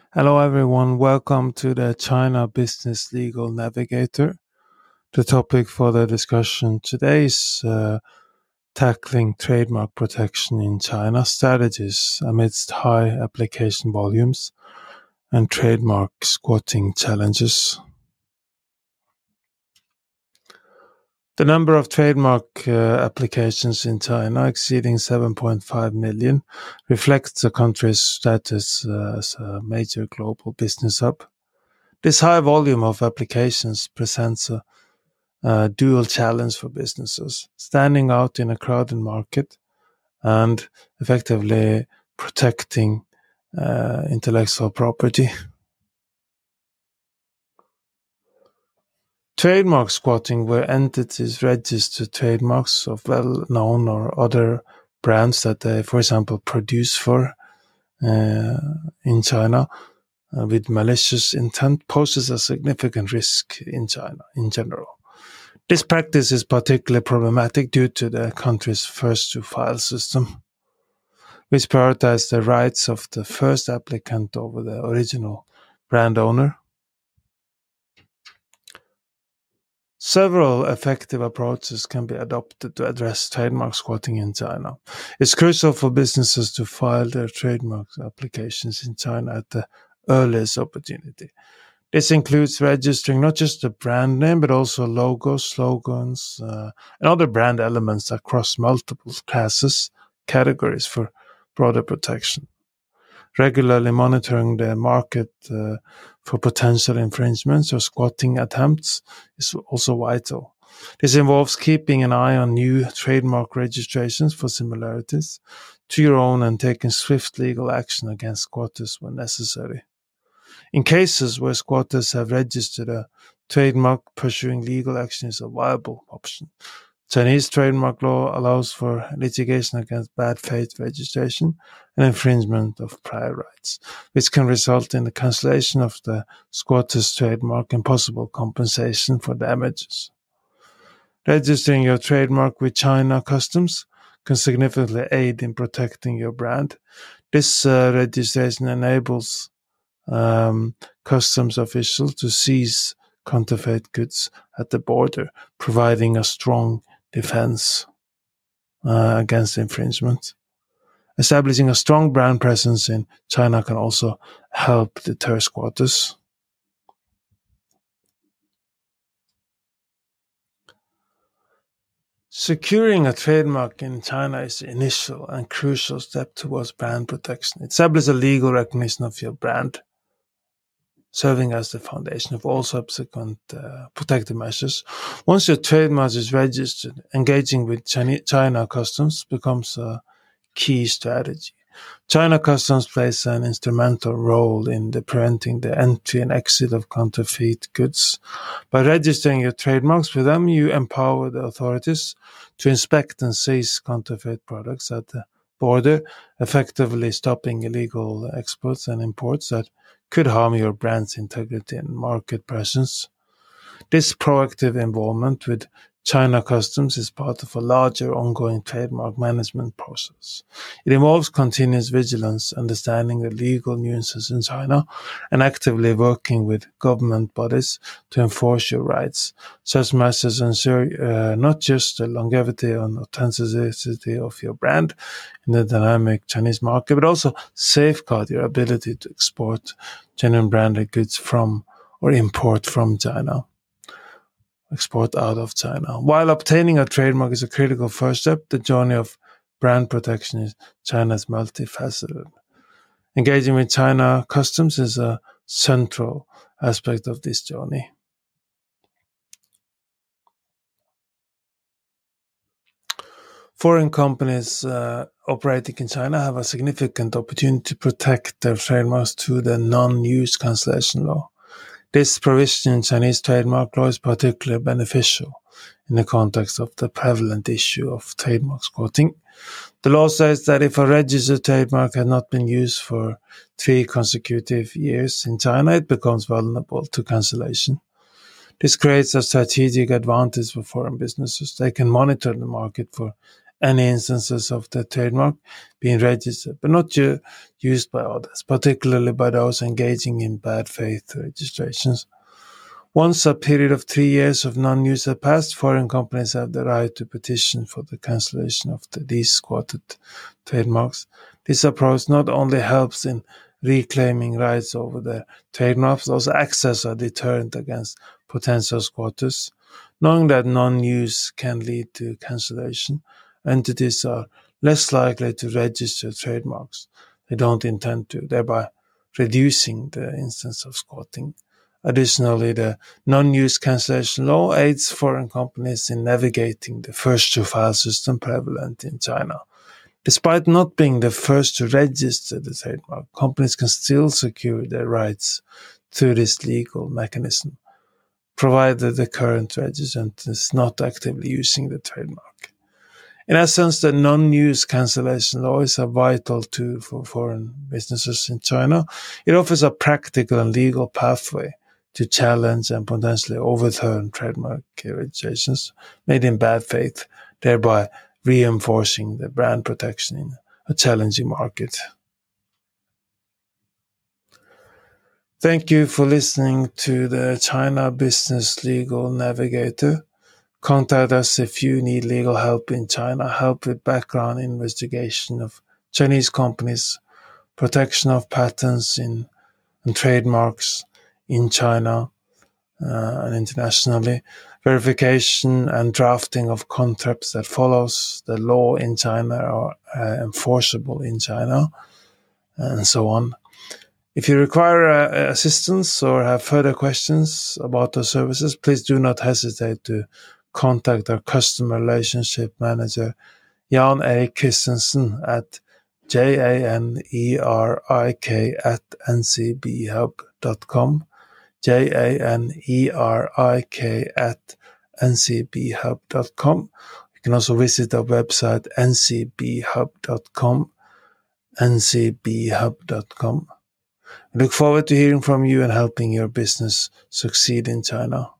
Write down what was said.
Hello, everyone. Welcome to the China Business Legal Navigator. The topic for the discussion today is tackling trademark protection in China strategies amidst high application volumes and trademark squatting challenges. The number of trademark applications in China exceeding 7.5 million reflects the country's status as a major global business hub. This high volume of applications presents a dual challenge for businesses, standing out in a crowded market and effectively protecting intellectual property. Trademark squatting, where entities register trademarks of well-known or other brands that they, for example, produce for in China with malicious intent, poses a significant risk in China in general. This practice is particularly problematic due to the country's first-to-file system, which prioritizes the rights of the first applicant over the original brand owner. Several effective approaches can be adopted to address trademark squatting in China. It's crucial for businesses to file their trademark applications in China at the earliest opportunity. This includes registering not just the brand name, but also logos, slogans, and other brand elements across multiple categories for broader protection. Regularly monitoring the market for potential infringements or squatting attempts is also vital. This involves keeping an eye on new trademark registrations for similarities to your own and taking swift legal action against squatters when necessary. In cases where squatters have registered a trademark, pursuing legal action is a viable option. Chinese trademark law allows for litigation against bad faith registration and infringement of prior rights, which can result in the cancellation of the squatter's trademark and possible compensation for damages. Registering your trademark with China Customs can significantly aid in protecting your brand. This registration enables customs officials to seize counterfeit goods at the border, providing a strong defense against infringement. Establishing a strong brand presence in China can also help deter squatters. Securing a trademark in China is the initial and crucial step towards brand protection. It establishes a legal recognition of your brand, serving as the foundation of all subsequent protective measures. Once your trademark is registered, engaging with China Customs becomes a key strategy. China Customs plays an instrumental role in preventing the entry and exit of counterfeit goods. By registering your trademarks with them, you empower the authorities to inspect and seize counterfeit products at the border, effectively stopping illegal exports and imports that could harm your brand's integrity and market presence. This proactive involvement with China Customs is part of a larger ongoing trademark management process. It involves continuous vigilance, understanding the legal nuances in China, and actively working with government bodies to enforce your rights. Such measures ensure not just the longevity and authenticity of your brand in the dynamic Chinese market, but also safeguard your ability to export genuine branded goods from or import out of China. While obtaining a trademark is a critical first step, the journey of brand protection in China is multifaceted. Engaging with China Customs is a central aspect of this journey. Foreign companies operating in China have a significant opportunity to protect their trademarks through the non-use cancellation law. This provision in Chinese trademark law is particularly beneficial in the context of the prevalent issue of trademark squatting. The law says that if a registered trademark had not been used for 3 consecutive years in China, it becomes vulnerable to cancellation. This creates a strategic advantage for foreign businesses. They can monitor the market for any instances of the trademark being registered, but not used by others, particularly by those engaging in bad faith registrations. Once a period of 3 years of non-use has passed, foreign companies have the right to petition for the cancellation of these quoted trademarks. This approach not only helps in reclaiming rights over their trademarks, also acts as a deterrent against potential squatters. Knowing that non-use can lead to cancellation, entities are less likely to register trademarks they don't intend to, thereby reducing the instance of squatting. Additionally, the non-use cancellation law aids foreign companies in navigating the first-to-file system prevalent in China. Despite not being the first to register the trademark, companies can still secure their rights through this legal mechanism, provided the current registrant is not actively using the trademark. In essence, the non-use cancellation law is a vital tool for foreign businesses in China. It offers a practical and legal pathway to challenge and potentially overturn trademark registrations made in bad faith, thereby reinforcing the brand protection in a challenging market. Thank you for listening to the China Business Legal Navigator. Contact us if you need legal help in China, help with background investigation of Chinese companies, protection of patents and trademarks in China and internationally, verification and drafting of contracts that follows the law in China are enforceable in China, and so on. If you require assistance or have further questions about our services, please do not hesitate to contact our customer relationship manager, Jan Erik Christensen, at janerik@ncbhub.com, janerik@ncbhub.com. You can also visit our website, ncbhub.com, ncbhub.com. I look forward to hearing from you and helping your business succeed in China.